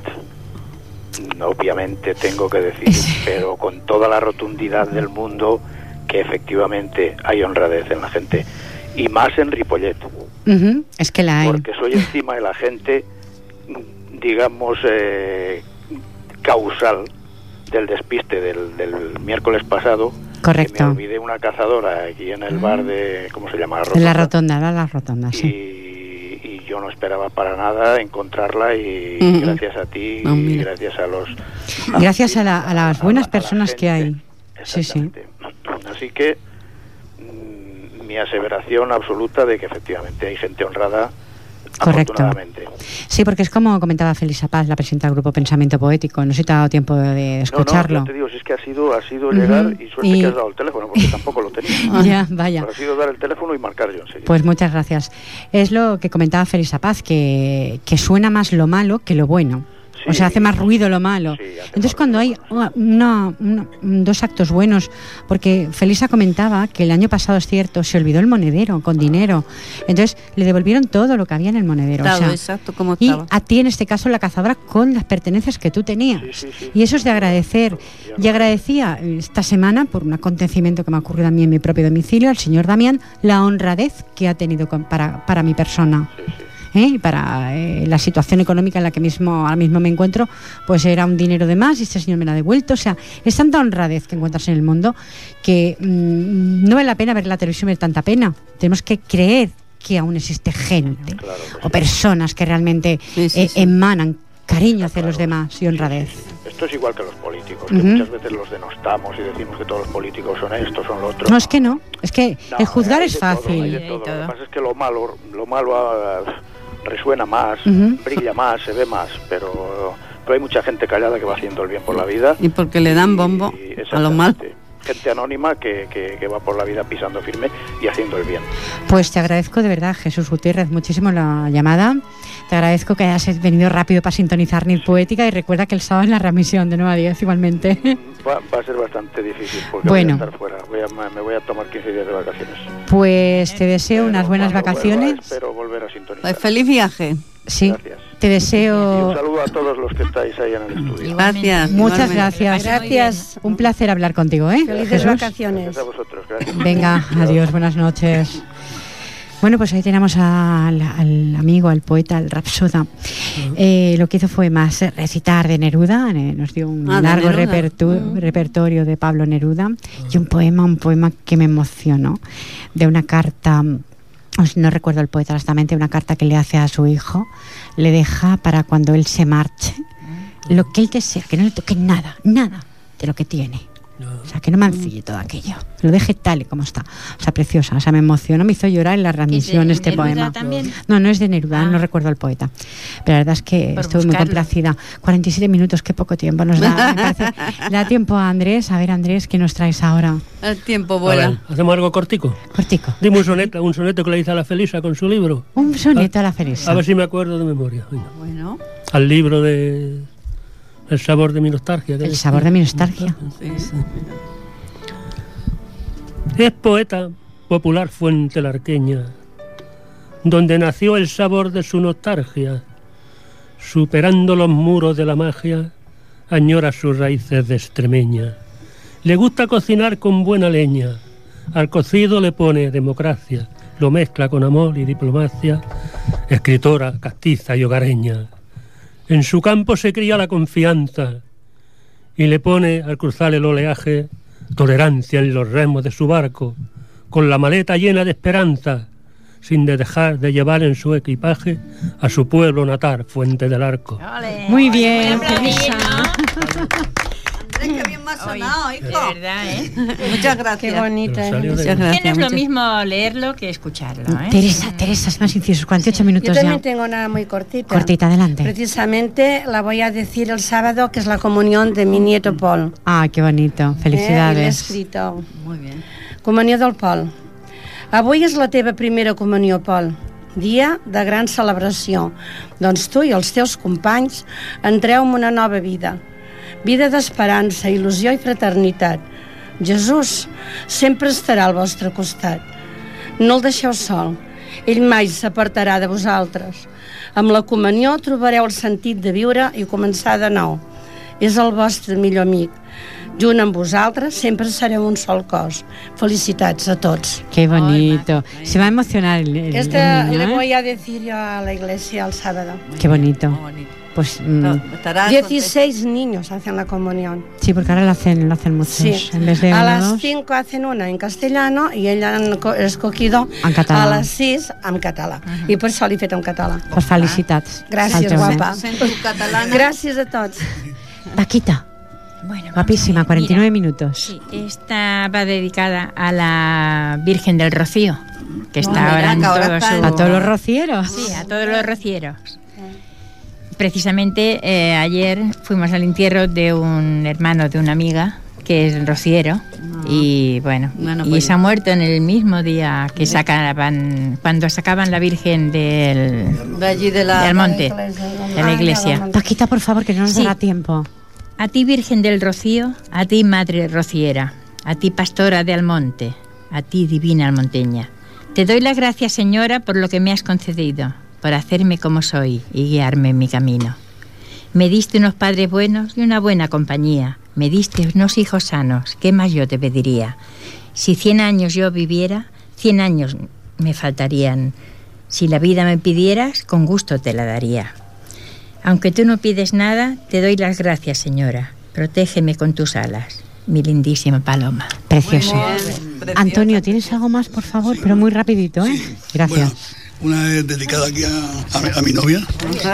obviamente tengo que decir, pero con toda la rotundidad del mundo, que efectivamente hay honradez en la gente. Y más en Ripollet. Es que la hay. Porque soy encima de la gente, digamos, causal del despiste del miércoles pasado. Correcto. Que me olvidé una cazadora aquí en el bar de, ¿cómo se llama? La Rotonda, la Rotonda, sí. Y yo no esperaba para nada encontrarla y gracias a ti y gracias a los... Gracias a las buenas personas que hay. Exactamente. Sí. Así que mi aseveración absoluta de que efectivamente hay gente honrada. Correcto. Sí, porque es como comentaba Felisa Paz, la presidenta del Grupo Pensamiento Poético. No sé si te ha dado tiempo de escucharlo. No, te digo, si es que ha sido llegar y suerte que has dado el teléfono, porque tampoco lo tenía. Ya, vaya. Pero ha sido dar el teléfono y marcar yo enseguida. Pues muchas gracias. Es lo que comentaba Felisa Paz, que suena más lo malo que lo bueno. O sea, hace más ruido lo malo. Entonces, cuando hay dos actos buenos, porque Felisa comentaba que el año pasado, es cierto, se olvidó el monedero con dinero. Entonces, le devolvieron todo lo que había en el monedero. Claro, exacto, como estaba. Y a ti, en este caso, la cazadora, con las pertenencias que tú tenías. Y eso es de agradecer. Y agradecía esta semana, por un acontecimiento que me ha ocurrido a mí en mi propio domicilio, al señor Damián, la honradez que ha tenido para mi persona. Y para la situación económica en la que ahora mismo me encuentro, pues era un dinero de más y este señor me lo ha devuelto. O sea, es tanta honradez que encuentras en el mundo que no vale la pena ver la televisión, ver tanta pena. Tenemos que creer que aún existe gente o personas que realmente emanan cariño hacia los demás y honradez. Esto es igual que los políticos, que muchas veces los denostamos y decimos que todos los políticos son esto, son lo otro. No, es que no, es que el juzgar es fácil. Lo que pasa es que lo malo resuena más, brilla más, se ve más, pero hay mucha gente callada que va haciendo el bien por la vida. Y porque le dan bombo a lo malo. Gente anónima que va por la vida pisando firme y haciendo el bien. Pues te agradezco de verdad, Jesús Gutiérrez, muchísimo la llamada. Te agradezco que hayas venido rápido para sintonizar NIT Poética y recuerda que el sábado es la remisión de 9 a 10 igualmente. Va a ser bastante difícil porque voy a estar fuera. Me voy a tomar 15 días de vacaciones. Pues te deseo unas buenas vacaciones. Espero volver a sintonizar. Pues feliz viaje. Sí. Gracias. Te deseo... Y un saludo a todos los que estáis ahí en el estudio. Gracias. Muchas gracias. Gracias. Un placer hablar contigo, ¿eh? Felices Jesús. vacaciones. Gracias a vosotros. Gracias. Venga, adiós, buenas noches. Bueno, pues ahí tenemos al amigo, al poeta, al rapsoda. Lo que hizo fue más recitar de Neruda, nos dio un largo repertorio de Pablo Neruda y un poema que me emocionó, de una carta, no recuerdo el poeta exactamente, una carta que le hace a su hijo, le deja para cuando él se marche, lo que él desea, que no le toque nada de lo que tiene. O sea, que no mancille todo aquello, lo deje tal y como está. O sea, preciosa, o sea, me emocionó, me hizo llorar en la readmisión este poema. ¿También? No es de Neruda, no recuerdo el poeta. Pero la verdad es que estuve muy complacida. 47 minutos, qué poco tiempo nos da. Me parece. Le da tiempo a Andrés. A ver, Andrés, ¿qué nos traes ahora? El tiempo vuela. Ver, ¿hacemos algo cortico? Cortico. Dime un soneto que le hice a la Felisa con su libro. Un soneto a la Felisa. A ver si me acuerdo de memoria. Bueno. Al libro de... El sabor de mi nostalgia. El sabor de mi nostalgia. Sí. Es poeta popular fuente larqueña, donde nació el sabor de su nostalgia. Superando los muros de la magia, añora sus raíces de extremeña. Le gusta cocinar con buena leña, al cocido le pone democracia, lo mezcla con amor y diplomacia, escritora castiza y hogareña. En su campo se cría la confianza y le pone, al cruzar el oleaje, tolerancia en los remos de su barco, con la maleta llena de esperanza, sin dejar de llevar en su equipaje a su pueblo natal, Fuente del Arco. ¡Olé! Muy bien, Felisa. Andrés, qué bien me ha sonado, hijo. De verdad, ¿eh? Muchas gracias. Qué bonito. Muchas gracias. Que no es lo mismo leerlo que escucharlo, ¿eh? Teresa, es más inciso, 48 minutos Yo ya. también tengo una muy cortita. Cortita, adelante. Precisamente la voy a decir el sábado, que es la comunión de mi nieto Paul. Ah, qué bonito. L'he Felicidades. escrito. Muy bien. Comunió del Pol. Avui és la teva primera comunió, Pol. Dia de gran celebració. Doncs tu i els teus companys entreu en una nova vida. Vida d'esperança, il·lusió i fraternitat. Jesús sempre estarà al vostre costat. No el deixeu sol. Ell mai s'apartarà de vosaltres. Amb la comunió trobareu el sentit de viure i començar de nou. És el vostre millor amic. Junt amb vosaltres sempre sereu un sol cos. Felicitats a tots. Qué bonito. Se va a emocionar el niño, Le ¿eh? voy a decir yo a la iglesia el sábado. Qué bonito. Muy bonito. Pues 16 niños hacen la comunión. sí, porque ahora lo hacen muchos. Sí. En vez de A uno, las dos, 5 hacen una en castellano y ella han escogido en català. a les 6 en català. I per això l'he fet en català. Pues felicitats. Gràcies, Al jove. guapa. Sento catalana. Gràcies a tots. Paquita, Bueno, guapísima, 49 mira, minutos. Sí, esta va dedicada a la Virgen del Rocío, que está mira, ahora en que ahora todo está su... en- A todos los rocieros. Sí, a todos los rocieros. Precisamente ayer fuimos al entierro de un hermano de una amiga que es rociero y bueno, pues se ha muerto en el mismo día que cuando sacaban la Virgen del allí de la... del monte, de la iglesia. Paquita, por favor, que no nos Sí. dará tiempo. A ti, Virgen del Rocío, a ti, Madre Rociera, a ti, Pastora de Almonte, a ti, Divina Almonteña. Te doy las gracias, Señora, por lo que me has concedido, por hacerme como soy y guiarme en mi camino. Me diste unos padres buenos y una buena compañía. Me diste unos hijos sanos. ¿Qué más yo te pediría? Si 100 años yo viviera, 100 años me faltarían. Si la vida me pidieras, con gusto te la daría. Aunque tú no pides nada, te doy las gracias, Señora. Protégeme con tus alas, mi lindísima paloma. Precioso. Muy bien, preciosa. Antonio, ¿tienes algo más, por favor? Pero muy rapidito, ¿eh? Gracias. Bueno, una es dedicada aquí a mi novia.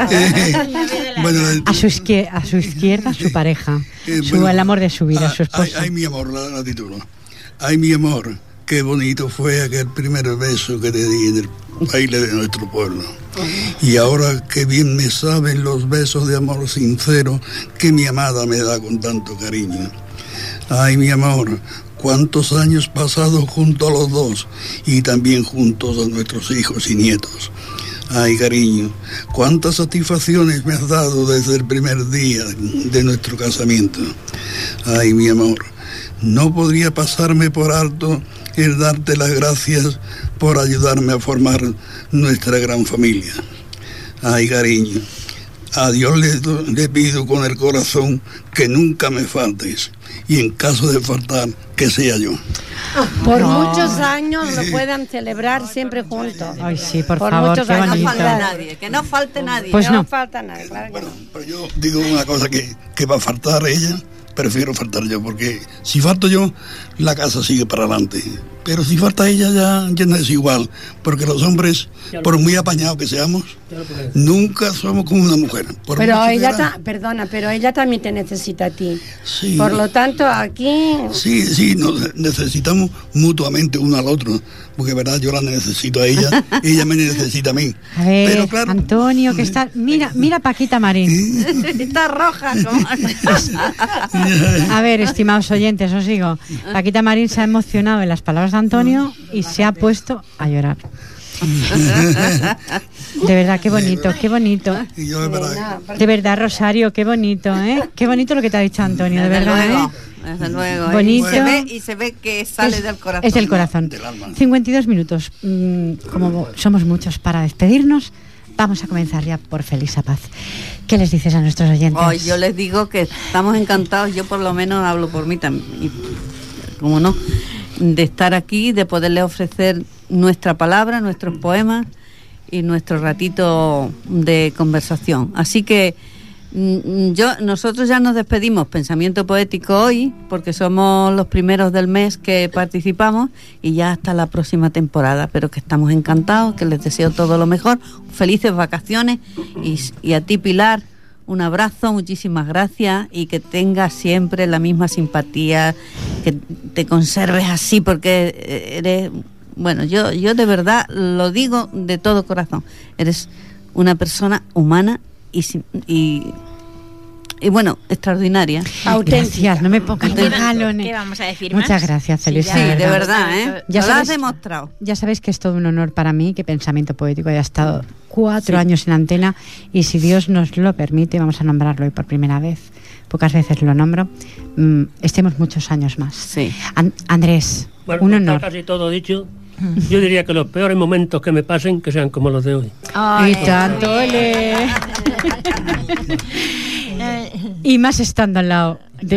Bueno, A su izquierda, su pareja. bueno, El amor de su vida, su esposo. Ay, mi amor, la titulo. Ay, mi amor, qué bonito fue aquel primer beso que te di en el baile de nuestro pueblo. Y ahora qué bien me saben los besos de amor sincero que mi amada me da con tanto cariño. Ay, mi amor, cuántos años pasados junto a los dos y también juntos a nuestros hijos y nietos. Ay, cariño, cuántas satisfacciones me has dado desde el primer día de nuestro casamiento. Ay, mi amor, no podría pasarme por alto el darte las gracias por ayudarme a formar nuestra gran familia. Ay, cariño, a Dios le pido con el corazón que nunca me faltes y en caso de faltar, que sea yo. Por muchos años lo puedan celebrar siempre juntos. Ay, sí, por Por favor, muchos qué años. bonito. No falte nadie, que no falte nadie. Pues no no. falta nada, claro que no. Pero yo digo una cosa que va a faltar ella, prefiero faltar yo, porque si falto yo, la casa sigue para adelante. Pero si falta ella ya no es igual, porque los hombres, por muy apañados que seamos, nunca somos como una mujer. Por Pero mucho que ella, era- perdona, pero ella también te necesita a ti. Sí. Por lo tanto, aquí Sí, nos necesitamos mutuamente uno al otro, porque verdad yo la necesito a ella, ella me necesita a mí. A ver, Pero claro, Antonio, que está... Mira Paquita Marín. Está roja. Como... A ver, estimados oyentes, os digo, Paquita Marín se ha emocionado en las palabras de Antonio y se ha puesto a llorar. De verdad, qué bonito, qué bonito. y yo de verdad, De verdad, Rosario, qué bonito, ¿eh? Qué bonito lo que te ha dicho Antonio, de Desde verdad, luego, ¿eh? desde luego. Bonito. Y se ve que sale del corazón. Es del corazón. del alma. 52 minutos. Como somos muchos para despedirnos, vamos a comenzar ya por Feliz Paz. ¿Qué les dices a nuestros oyentes? Oh, yo les digo que estamos encantados, yo por lo menos hablo por mí también, y, como no, de estar aquí, de poderles ofrecer nuestra palabra, nuestros poemas y nuestro ratito de conversación. Así que nosotros ya nos despedimos, Pensamiento Poético hoy, porque somos los primeros del mes que participamos y ya hasta la próxima temporada, pero que estamos encantados, que les deseo todo lo mejor, felices vacaciones y a ti, Pilar, un abrazo, muchísimas gracias y que tengas siempre la misma simpatía, que te conserves así porque eres, bueno, yo de verdad lo digo de todo corazón, eres una persona humana y bueno, extraordinaria. Gracias, no me pongas ¿Qué galones. ¿Qué vamos a decir Muchas más? gracias, Feliz. Sí, de verdad, ¿eh? Ya Lo has sabes- demostrado. Ya sabéis que es todo un honor para mí que Pensamiento Poético haya estado 4 años en antena y si Dios nos lo permite, vamos a nombrarlo hoy por primera vez, pocas veces lo nombro, estemos muchos años más. Sí. Andrés, Bueno, un está honor. casi todo dicho. Yo diría que los peores momentos que me pasen que sean como los de hoy. Y tanto, ole. Y más estando al lado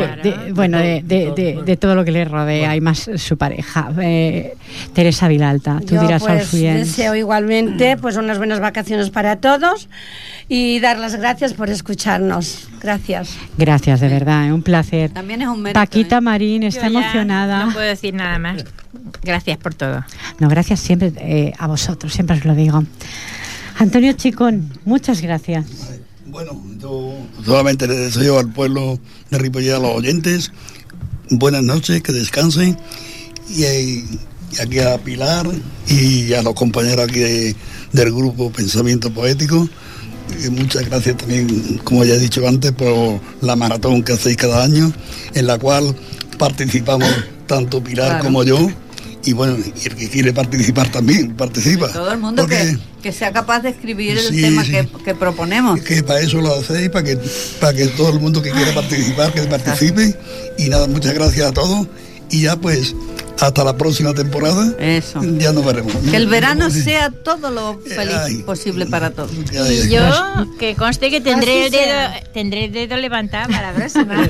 de todo lo que le rodea y más su pareja, Teresa Vilalta. Tú yo dirás a pues los oyentes. deseo igualmente pues unas buenas vacaciones para todos y dar las gracias por escucharnos. Gracias. Gracias, de verdad, un placer. También es un mérito. Paquita Marín está Yo ya emocionada. No puedo decir nada más. Gracias por todo. No, gracias siempre a vosotros, siempre os lo digo. Antonio Chicón, muchas gracias. Bueno, yo solamente le deseo al pueblo de Ripollet, a los oyentes, buenas noches, que descansen, y aquí a Pilar y a los compañeros aquí del grupo Pensamiento Poético. Y muchas gracias también, como ya he dicho antes, por la maratón que hacéis cada año, en la cual participamos tanto Pilar Claro. como yo. Y bueno, y el que quiere participar también participa. Todo el mundo Porque que sea capaz de escribir el Sí, tema sí. que proponemos. que para eso lo hacéis, para que todo el mundo que quiera participar, que participe. Y nada, muchas gracias a todos. Y ya pues, hasta la próxima temporada. Eso. Ya nos veremos. Que el verano sea todo lo feliz Ay. posible para todos. Y yo, que conste que tendré el dedo levantado para la próxima.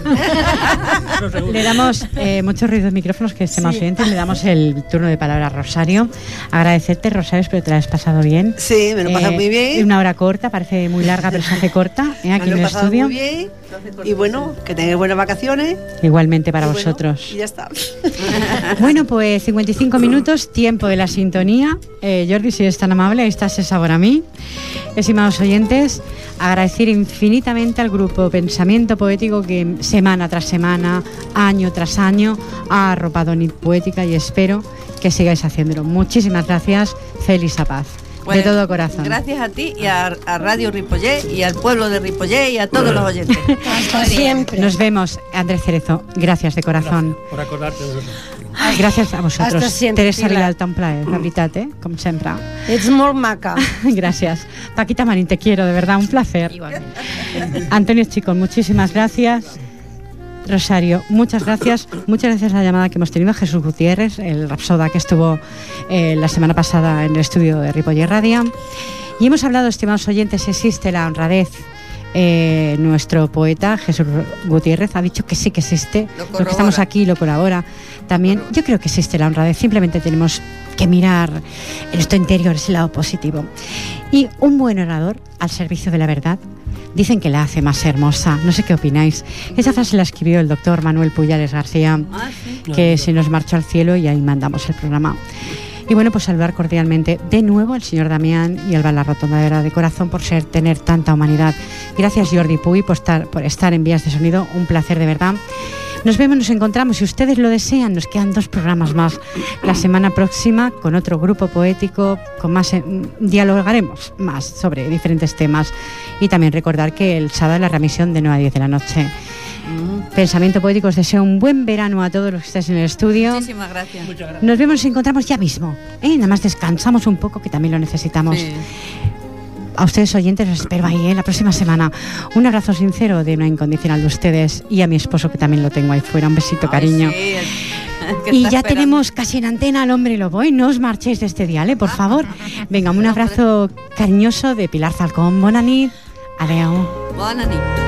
Le damos mucho ruido de micrófonos, que estemos oyentes. Le damos el turno de palabra a Rosario. Agradecerte, Rosario, espero que te la has pasado bien. Sí, me lo he pasado muy bien. Una hora corta, parece muy larga, pero se hace corta aquí Me en lo he el pasado estudio. muy bien. Y bueno, que tengáis buenas vacaciones. Igualmente para Y bueno, vosotros. y ya está. Bueno, pues 55 minutos, tiempo de la sintonía. Jordi, si eres tan amable, ahí está ese sabor a mí. Estimados oyentes, agradecer infinitamente al grupo Pensamiento Poético que semana tras semana, año tras año, ha arropado Nit Poética y espero que sigáis haciéndolo. Muchísimas gracias. Feliz Paz. Bueno, de todo corazón. Gracias a ti y a Radio Ripollet y al pueblo de Ripollet y a todos los oyentes. Hasta siempre. Nos vemos, Andrés Cerezo. Gracias de corazón. Por acordarte de nosotros. Gràcies a vosaltres. Hasta siempre, Teresa Pilar. Rialta, un plaer, la veritat, com sempre. Ets molt maca. Gracias. Paquita Marín, te quiero, de verdad, un placer. Igualmente. Antonio Chicón, muchísimas gracias. Rosario, muchas gracias. Muchas gracias a la llamada que hemos tenido a Jesús Gutiérrez, el rapsoda que estuvo la semana pasada en el estudio de Ripollet Radio. Y hemos hablado, estimados oyentes, existe la honradez nuestro poeta Jesús Gutiérrez ha dicho que sí que existe, los que estamos aquí lo colabora también. Yo creo que existe la honradez, simplemente tenemos que mirar en nuestro interior, ese lado positivo. Y un buen orador al servicio de la verdad dicen que la hace más hermosa. No sé qué opináis. Esa frase la escribió el doctor Manuel Puyales García, que se nos marchó al cielo, y ahí mandamos el programa. Y bueno, pues saludar cordialmente de nuevo al señor Damián y Alba La Rotondadera de corazón por tener tanta humanidad. Gracias, Jordi Puy, por estar en Vías de Sonido. Un placer, de verdad. Nos vemos, nos encontramos. Si ustedes lo desean, nos quedan 2 programas más. La semana próxima, con otro grupo poético, con más dialogaremos más sobre diferentes temas. Y también recordar que el sábado es la remisión de 9 a 10 de la noche. Pensamiento Poético, os deseo un buen verano a todos los que estáis en el estudio. Muchísimas gracias. Muchas gracias. Nos vemos, nos encontramos ya mismo. Nada más descansamos un poco, que también lo necesitamos. Sí. A ustedes, oyentes, los espero ahí la próxima semana. Un abrazo sincero de una incondicional de ustedes, y a mi esposo, que también lo tengo ahí fuera. Un besito, cariño. Sí, y ya esperando. Tenemos casi en antena al hombre lobo. No os marchéis de este dial, por favor. Venga, un abrazo cariñoso de Pilar Falcón. Bona nit. Adeu. Bona nit.